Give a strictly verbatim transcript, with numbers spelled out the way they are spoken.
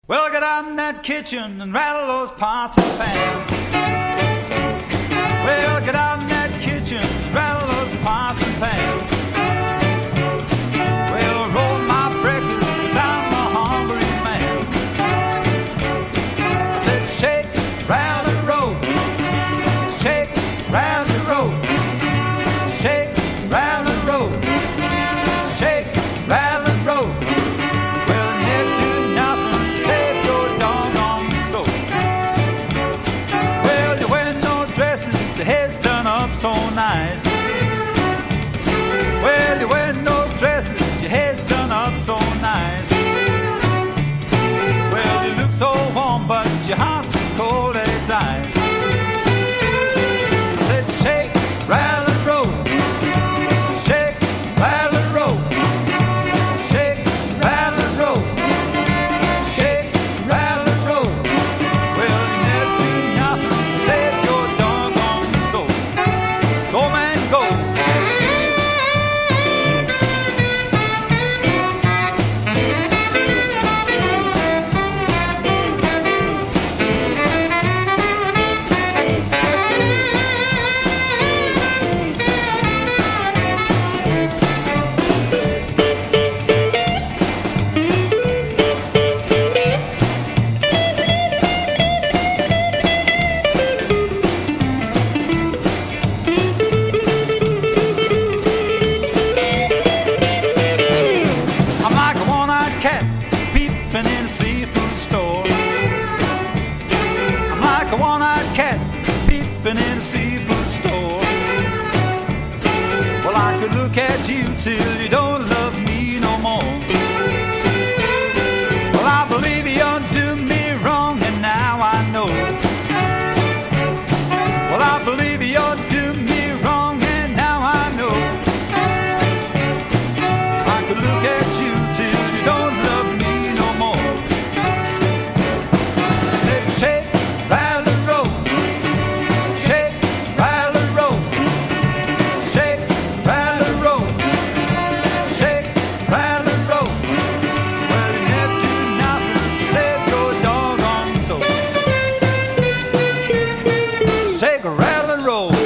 Well, get out in that kitchen and rattle those pots and pans. Well, get out in that kitchen and rattle those pots and pans. Well, roll my breakfast 'cause I'm a hungry man. I said, shake, rattle and roll. Shake, rattle and roll. Shake, rattle and roll. Shake, rattle and roll. Well, never do nothing, save your doggone soul. Well, you wear no dresses, the hair's done up so nice. Well, you wear no dresses, your hair's done up so nice. Well, you look so warm, but your heart's as cold as ice. I said, shake, rattle and roll. Shake, rattle and roll. Shake, rattle and roll. Shake, rattle and roll. Well, you never do nothing to save your doggone soul. Go, man, go. I'm like a one-eyed cat peeping in a seafood store. I'm like a one-eyed cat peeping in a seafood store. Well, I could look at you till you don't love me no more. Well, I believe you do me wrong, and now I know. Well, I believe you do me wrong, and now I know. I could look at you till you don't love me no more. I said, shake, rattle and roll. Shake, rattle and roll. Shake, rattle and roll. Shake, rattle and roll. Well, you never do nothing to save your doggone soul. Shake, rattle and roll.